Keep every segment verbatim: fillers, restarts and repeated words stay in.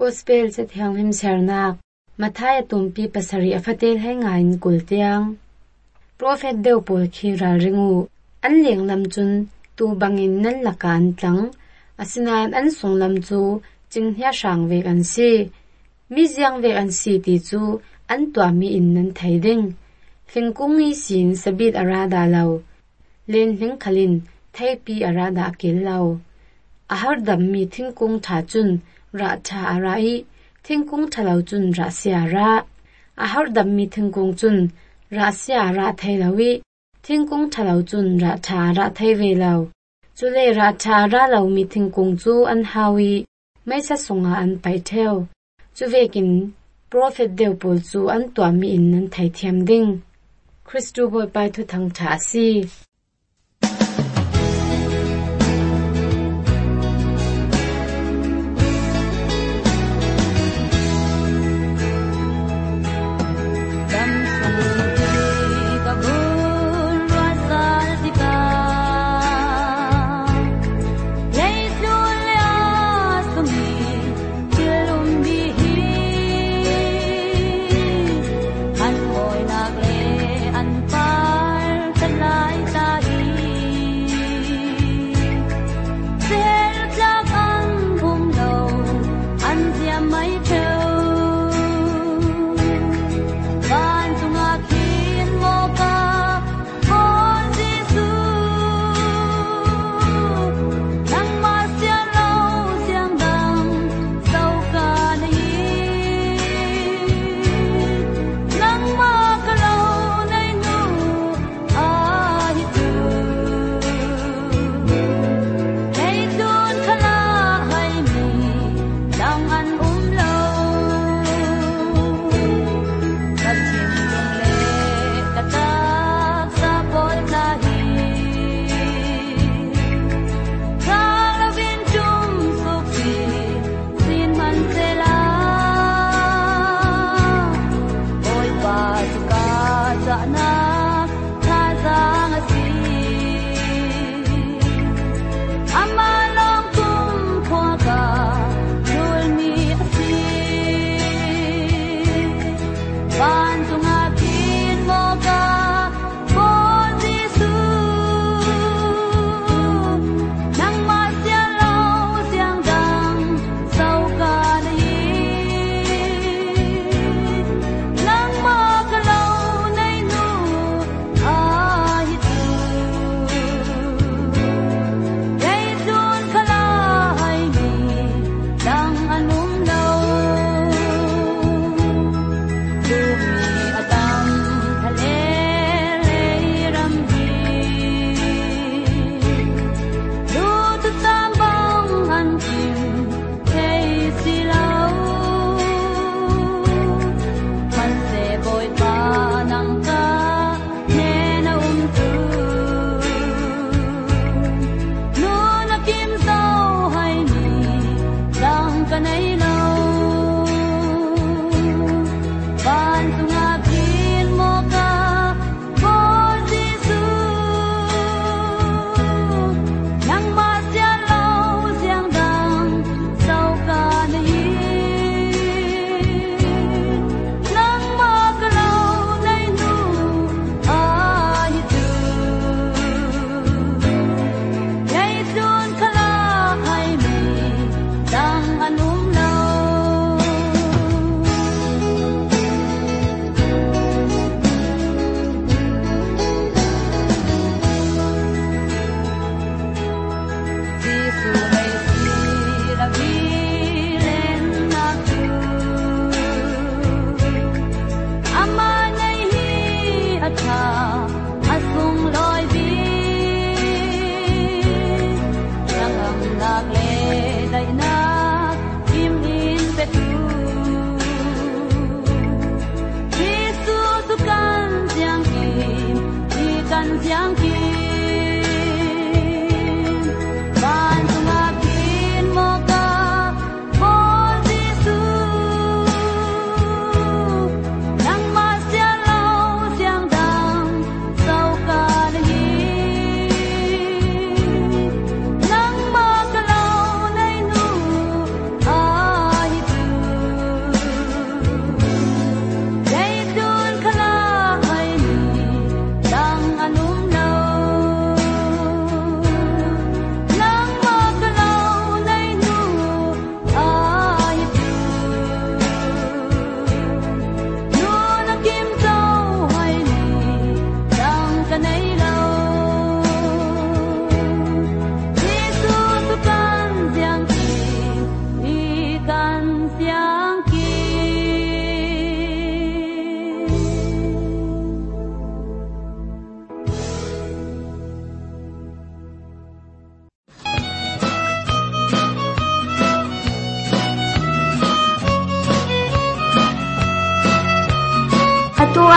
Gospel se thiang him sernak Mathai tumpi pasari afatel hai ngain kultiang Prophet deu pol khiral ringu an leng lam chun tu bangin nan lakan tlang asinan an sung lam chu jinghya sang ve kan si mi jiang ve an si ti chu an twa mi in nan thaiding thingkung i sin sabit arada law len hling khalin thaipi arada akil law ahar dam mi thingkung tha chun ra tha arai thingkung thalaw chun ra sia ra ahar dam mi thingkung chun ra sia ra thailawi thingkung thalaw chun ra tha ra thai ve law chule ra tha ra law mi thingkung chu an hawi mai sa sunga an pai theu chuvekin prophet deu pol chu an twa mi in nan thai thiam ding Christu boy pai thu thang tha si An boy nag le an par tan lai ta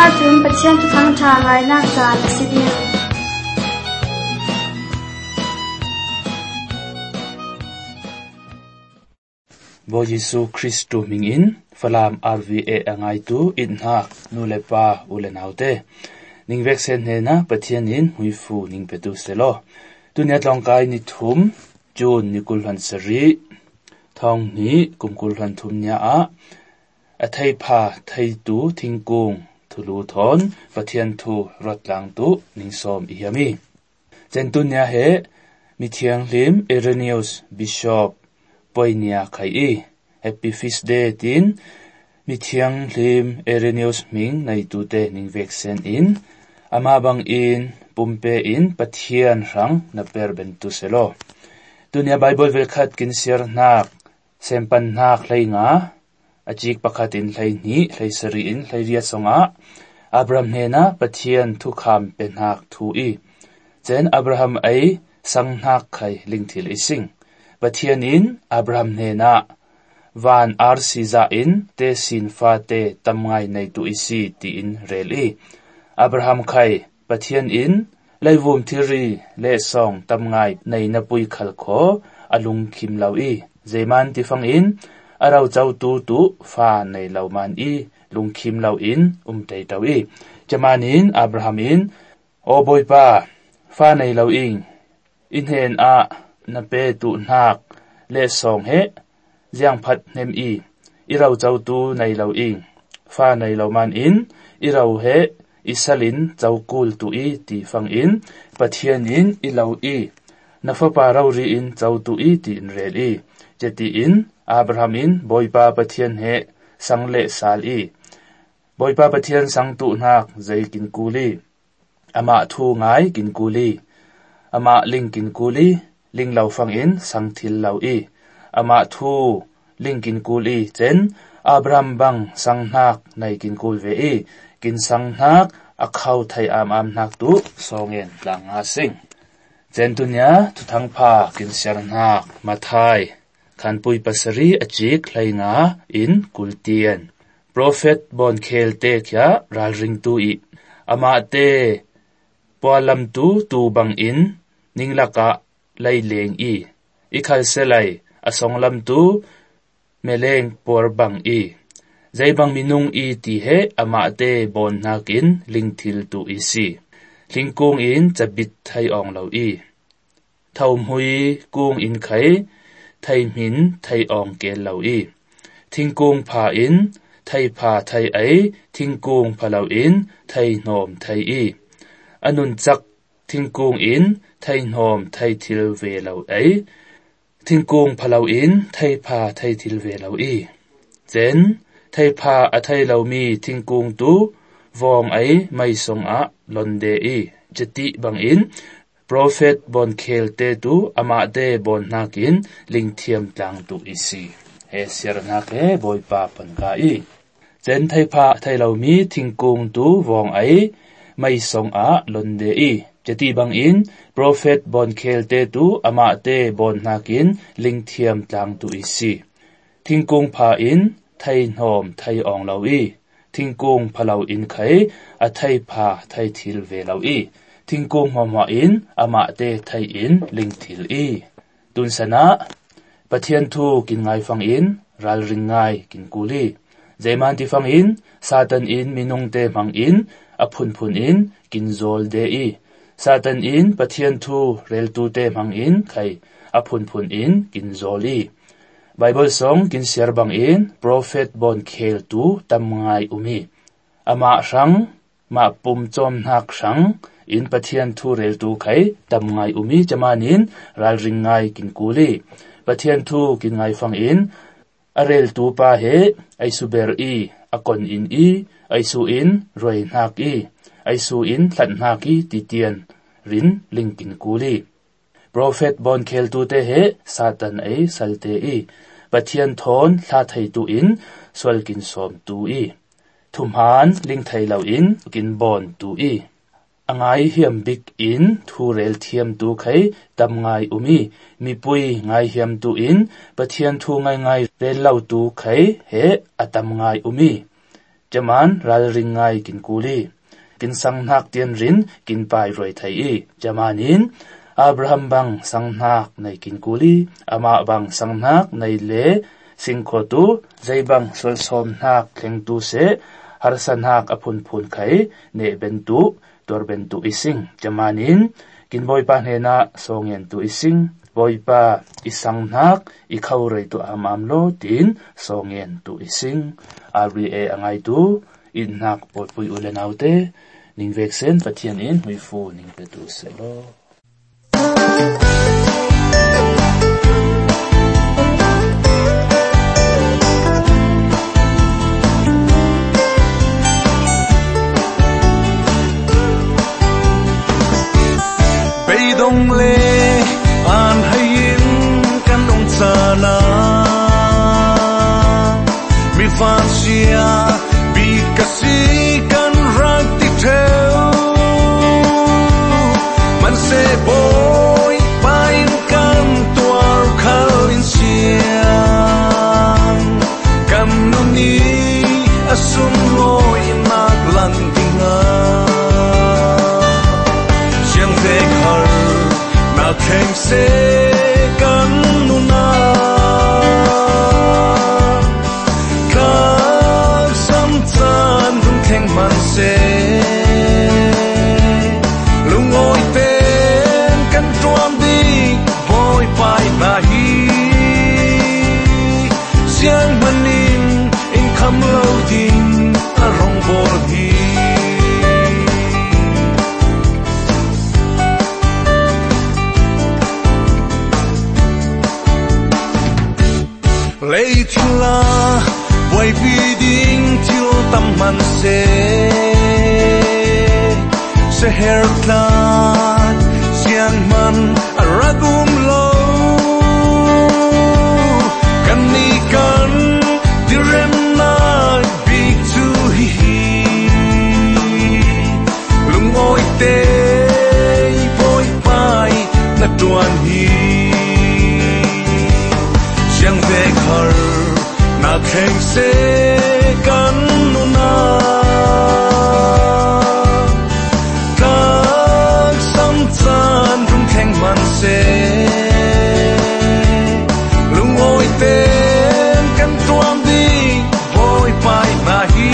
chun pathian tu thang tha ngai nak chan sidia Bo Jesu Christu mingin falam R V A angai tu inhak nulepa ulenaute ning veksen hena pathianin huifu ning petu selo tunia tlongkai ni thum June ni kulhan sari thong ni kumkulhan thum nya a athai pha thai tu thingkung thulu thon pathian thu rotlang tu ning som iami centunia he mithiang lim Irenaeus Bishop Poinia khai e Happy Feast Day tin mithiang lim Irenaeus ming nei tu te ning veksen in ama bang in pumpe in pathian rang na perben tu selo tunia Bible velkhat kin sir nak sempan nak leinga achik pakhatin hlei ni hlei sari in hlei ria songa Abraham hena pathian thu kham penak thu i chen Abraham ai sang nak khai lingthil ising pathian in Abraham hena van arsiza in te sin fa te tamngai nei tu isi ti in reli Abraham khai pathian in leivum thiri le song tamngai nei na pui khal kho alung khim lau i zeman ti fang in arau chau tu tu fa nei lau man i lung khim lau in um tei tau i chamanin Abraham in o boy pa fa nei lau ing in hen a na pe tu nak le song he jiang phat nem i irau chau tu nei lau ing fa nei lau man in irau he isalin chau kul tu i ti fang in pathian in i lau i na fa pa rau ri in chau tu i ti in rel i cheti in Abraham in boipa pathian he sang le sal i boipa pathian sang tu nak zai kin kuli ama thu ngai kin kuli ama ling kin kuli ling lau fang in sang thil lau i ama thu ling kin kuli chen Abraham bang sang nak nei kin kul ve i kin sang nak akhau thai am am nak tu songen lang a sing chen tunya tu thang pha kin ser nak mathai khan pui pasari achik hlainga in kultian prophet bon khel te kya ral ring tu i ama te polam tu tu bang in ninglaka lai leng i ikhal selai asong lam tu meleng por bang i zai bang minung i ti he ama te bon nakin lingthil tu isi lingkung in chabit thai ong lo i thaum hui kung in khai thai min thai ong ke lo i thingkung pha in thai pha thai ai thingkung phalo in thai nom thai i anun chak thingkung in thai nom thai thil ve lo ai thingkung phalo in thai pha thai thil ve lo i chen thai pha a thai lo mi thingkung tu vong ai mai song a londe i jeti bang in prophet bon khel te tu ama te bon nakin lingthiam tlang tu isi he ser na ke boy pa pan ka i chen thai pha thai lo mi thingkung tu vong ai mai song a londe i jeti bang in prophet bon khel te tu ama te bon nakin lingthiam tlang tu isi thingkung pha in thai nom thai ong lo i thingkung phalo in khai a thai pha thai thil ve lo i thingkung mama in ama te thai in lingthil i tun sana pathian thu kin ngai fang in ral ring ngai kin kuli zeman ti fang in satan in minung te mang in aphun phun in kin zol de i satan in pathian thu rel tu te mang in khai aphun phun in kin zol i Bible song kin share bang in prophet bon khel tu tam ngai umi ama rang ma pum chom nak rang in pathian thu rel tu khai tam ngai umi chamanin ral ring ngai kin kuli pathian thu kin ngai fang in arel tu pa he ai suber i akon in i ai su in roi nak i ai su in thlan nak i titian rin ling kin kuli prophet bon khel tu te he satan ai salte i pathian thon thla thai tu in swal kin som tu i thumhan ling thai lo in kin bon tu i angai hiam big in thu rel thiam tu khai tam ngai umi mi pui ngai hiam tu in pathian thu ngai ngai rel lo tu khai he atam ngai umi jaman ral ringai kin kuli kin sangnak tian rin kin pai roi thai i jamanin Abraham bang sangnak nei kin kuli ama bang sangnak nei le singkhotu zaibang sol som nak thleng tu se harsan hak apun phun khai ne bentu tor bentu ising jamanin kin boipa hena songen tu ising boipa isang nak ikhaw rei tu amam lo tin songen tu ising ari e angai tu in nak potpui ulenaute ning veksen pathian in huifu ning petu selo dong le an hayin kan dong sana mi fan sia bi kasi kan rak ti theo man se boy pain kan tuar khal in sia kam no ni asum loi nak lan tinga siang ve khar keng se kan nuna kak sam chan rung keng man se lung oi ten kan tuam di boy pai na hi siang manin in kham lo din a rong bol hi lei chula boy biding til tam man se se her klan siang man aragum lo kan ni kan direm na big to hi lung oi te boy pai na tuan hi siang ve khar na keng se kan nuna kak sam chan rung keng man se lung oi ten kan tuam di boy pai na hi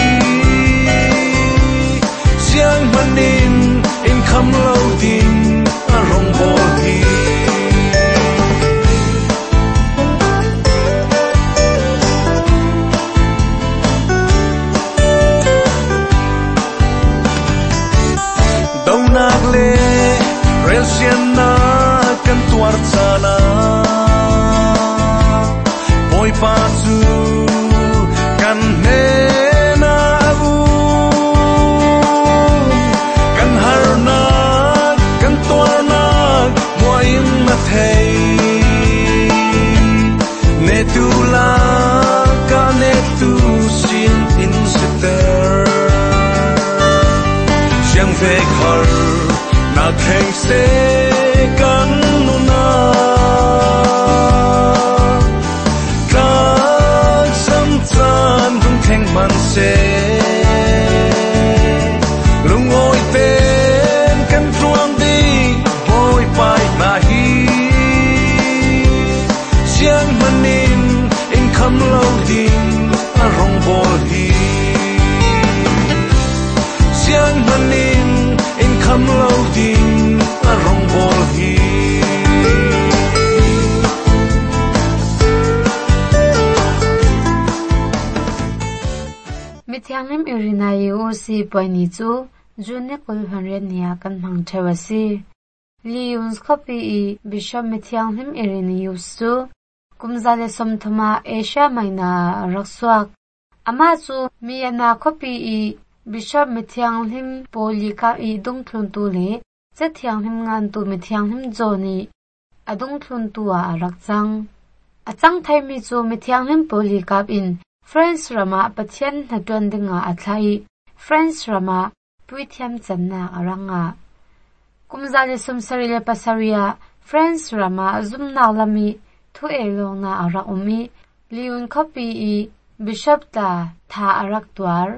siang manin in kham lo din a rong bol hi siana kan tuar sana boy pa su kan ne na abu kan har na kan tuar na moin na thei ne tu la ka ne tu sin in sitter siang ve khar na keng se kan nuna kak sam chan rung keng man se lung oi ten kan tuam di boy pai na hi siang manin in kham lo din a rong bol hi siang manin in kham lo din a rong bol hi mi thianglim irina yu si poini chu june kul hanre nia kan mang thewasi liuns copy i bishop mi thianglim irina yu su kumzale somthama asia maina rakswak ama chu mi ana copy i bishop mi thianglim polika i dung thlun tu le che thianglim ngan tu mi thianglim joni adung thlun tu a rakchang achang thai mi chu mi thianglim polika in Friends Rama pathian na tuan dinga atlai Friends Rama puithiam channa aranga kumzali sumsari le pasaria Friends Rama zumna lami thu elona ara umi liun copy i bishop ta tha arak twar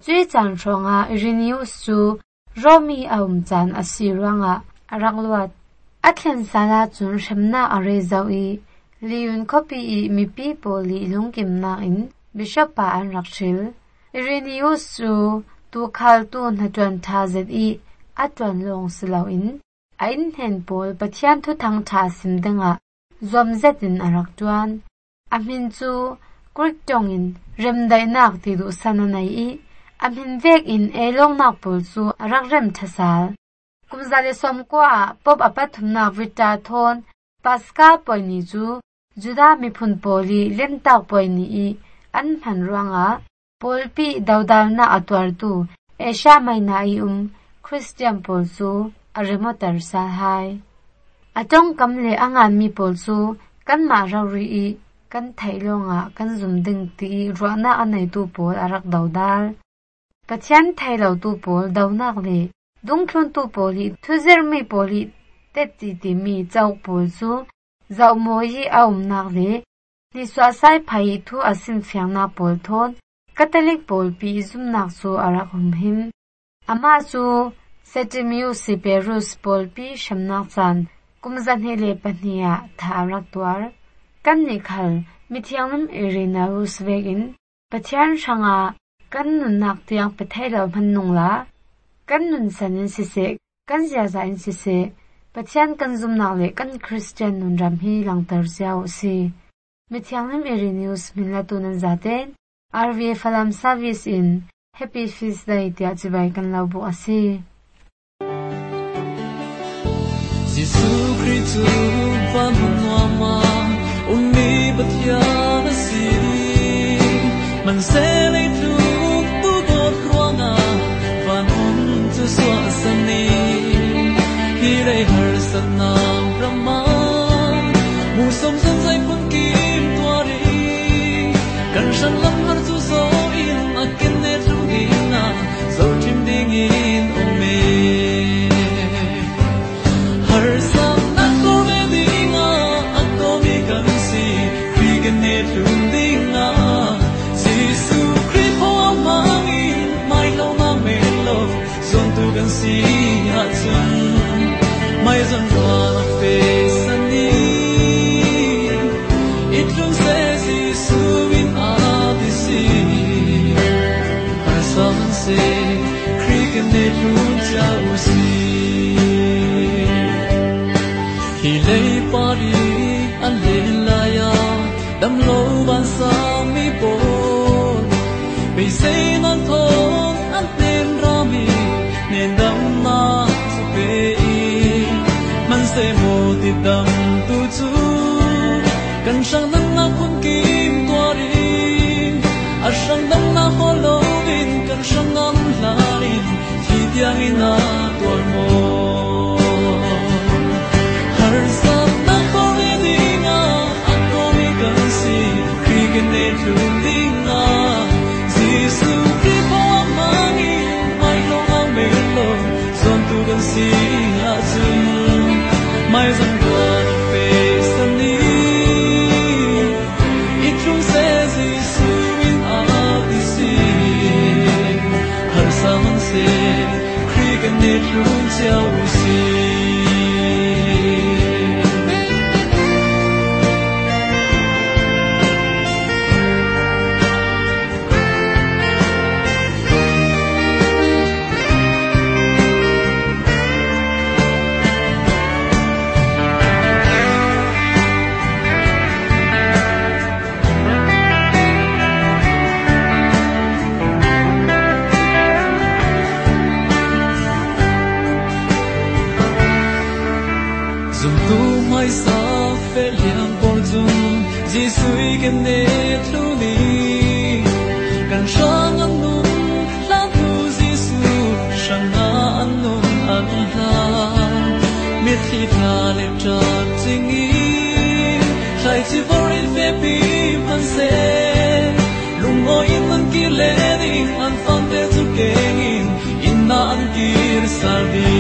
zui chan ronga Irenaeus chu Romi aum chan asiranga arangluat atlen sala chun shamna are zawi liun copy i mipi poli lungkim na in bishop pa an rakshil Irenaeus chu tu khal tu na twan thazet i atwan long silaw in ain hen pol pathian thu thang tha simdanga zom zetin arak tuan amin chu kurik tongin remdai nak ti du sananai i amin vek in elong nak pol chu arak rem thasal kumzale som kwa pop apathum na vita thon paska poini chu juda mi phun poli lemtak poini i an phan ruanga polpi daudal na atwar tu esha maina i um Christian pol chu aremotar sa hai atong kamle angan mi pol chu kan ma rawi i kan thailonga kan zumding ti ruana anai tu pol arak daudal pathian thailo tu pol daunak le dungthun tu poli thuzer mi poli te ti ti mi chau pol chu zau moi aum nak le ni swa sai phai thu asim fyang na pol thon Catholic pol pi zum nak chu arak hum him ama chu Septimius Severus pol pi shamnak chan kumzan hele pania tharak twar kan ni khal mithiangnam Irenaeus vegin pathian shanga kan nun nak tiang pathailo mannungla kan nun sanin sise kan zia za in sise pathian kan zum nak le kan Christian nun ram hi langtar siaw si mithiangnam Irenaeus minlatu nan zaten R V Falam service in happy feast day tia chibai kan labu asi Giêsu Christu pamunwama umi batyan si man selay tu tu god ruanga vanun tu swa sani hiray har sanam brahma musom san sai pun kim tuari kan shan lam har tu so in akin ne thungina so tim ding in ome har sam na ko me dinga akomi kan si bigan ne thungina Giêsu Christ po mangi mai lo na me lo zon tu kan si ha chun mai zon wa na fe sani it looks as Giêsu in adisi har sam se kriken ne thun chau si hi lei pari an le la ya dam lo ban sa mi po be say non thon an ten rami nen dam na su pe man se mo ti dam tu chu kan sang nan na kun kim to ri a sang dam na holo in kan sang nan la in hi tiang in na to mo har sa na ko ni dinga a ko mi kan si krigen ne tu dinga Giêsu Christ po mangi mai lo a me lo zon tu kan si a chun mai zon wa pe sani it lung se Giêsu in adisi har saman se krigen ne lung chau si Giêsu ken ne thuni kan sang an nun la tu Giêsu sang an nun an la mit thi tha le cha chingi sai chi vor in fe pi pan se lung o in man ki le ding an fan te tu kengin in na an kir sardi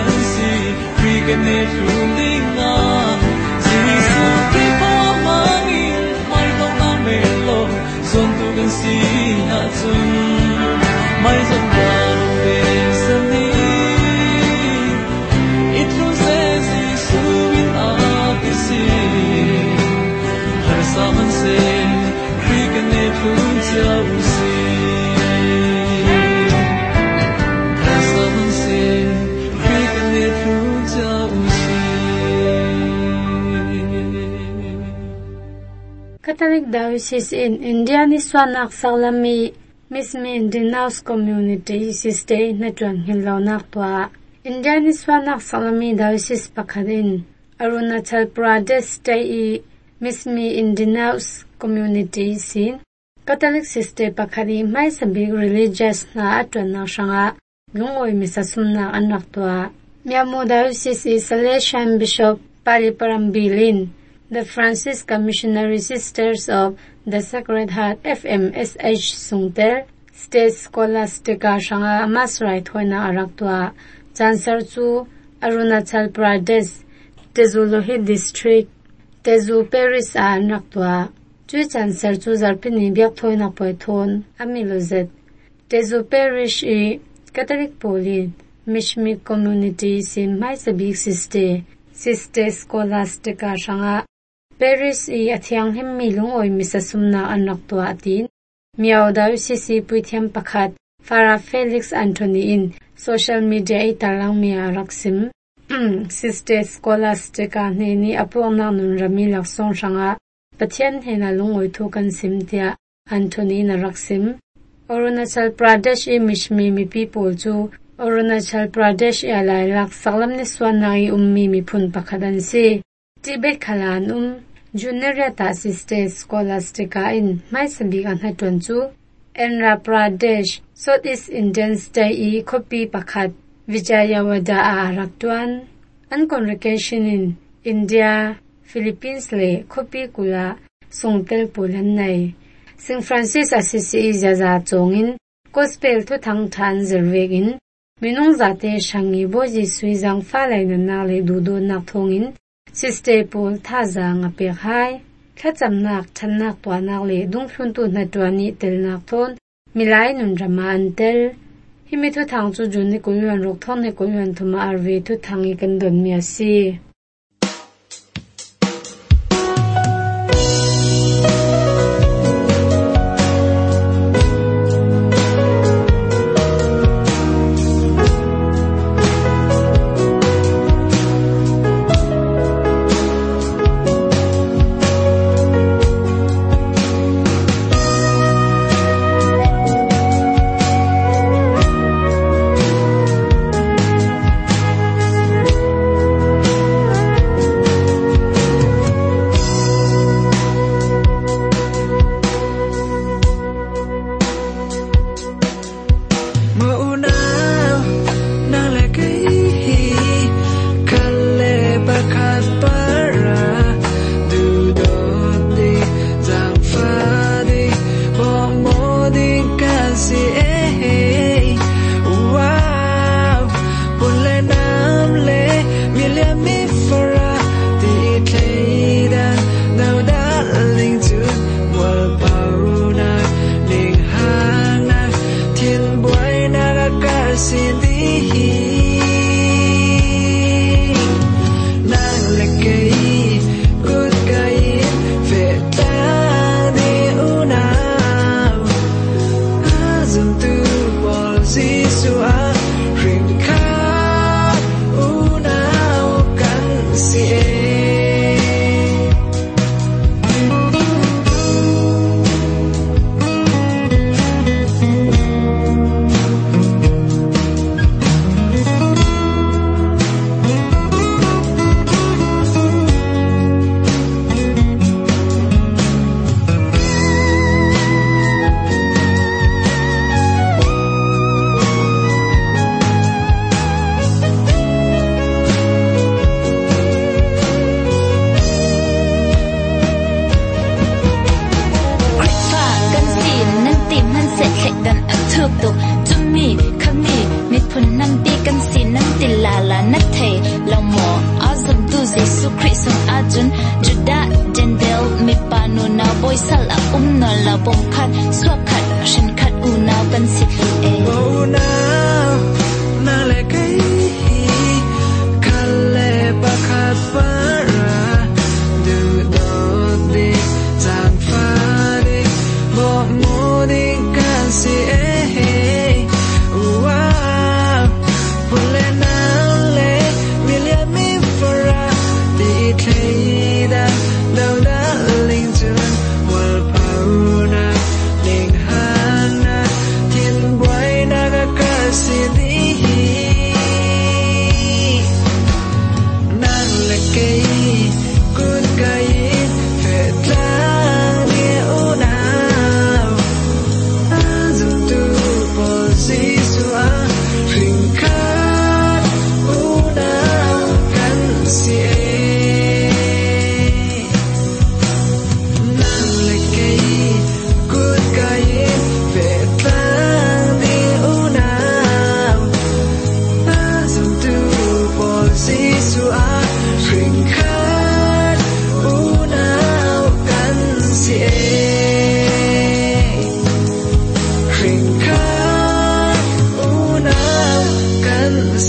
Can they truly know? Jesus, people among you. Catholic Diocese in India ni swanak salami mismi Indianaus community siste natuan hinlaunak tua India ni swanak salami Diocese pakadin Arunachal Pradesh state mismi Indianaus community sin Catholic siste pakadi mai sabig religious na atwan na shanga lungoi misasumna anak tua Miamo Diocese Salesian Bishop Pariparambilin The Franciscan Missionary Sisters of the Sacred Heart F M S H Sungter State Scholastica shanga masrai thoina araktua chansar chu Arunachal Pradesh Tezulohi District Tezu Parish a naktua chui chansar chu zarpini biak thoina poithon amilozet Tezu Parish e Catholic Poli Mishmi Community sin mai sabik siste siste Scholastica shanga Paris i athiang hem milung oi misasumna anak tua atin miao Diocese puithiam pakhat Farah Felix Anthony in social media i talang mia raksim Sister Scholastica ni apona nun rami laksong shanga pathian hena lungoi thokan simtia Anthony na raksim Arunachal Pradesh i mishmi mi people chu Arunachal Pradesh i alai lak saklam ni swanai ummi mi phun pakhadan si Tibet khalan um Junior ta Sister Scholastica in mai sabik an hatun chu Andhra Pradesh Southeast Indian State i copy pakhat Vijayawada a araktuan an congregation in India Philippines le copy kula sungtel pulan nai Saint Francis Assisi jaza chongin gospel to thang than zerwegin minung zate shangi boji suizang falai na na le dudu nak thongin Sister Paul thaza nga pe hai thachamnak thannak twanak le dungphun tu na twani telnak thon milai nun rama antel himi thu thang chu juni kulwan rok thon ne kulwan thuma arve thu thangi kan don mi asi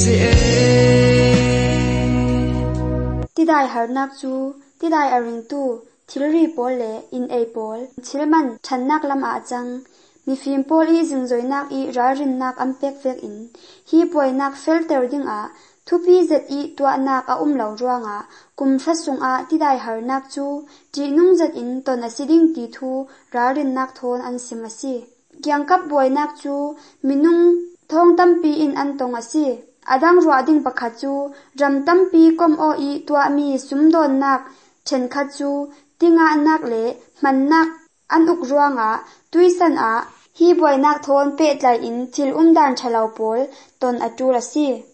si e tidai harnak chu tidai aring tu thilri pol le in ei pol thilman thannak lam a chang mi fim pol i jingjoinak i rarin nak ampek vek in hi poinak filter ding a thupi zet i tua nak a umlo ruanga kum thasung a tidai harnak chu ti nung zet in ton asiding ti thu rarin nak thon an simasi kyangkap boinak chu minung thong tampi in an tong asi adang ruading pakhat chu ram tampi kom o i tua mi sumdon nak chen kha chu tinga nak le man nak an uk ruanga tuisan a hi boinak thon pe tlai in thil umdan thalau pol ton atur asi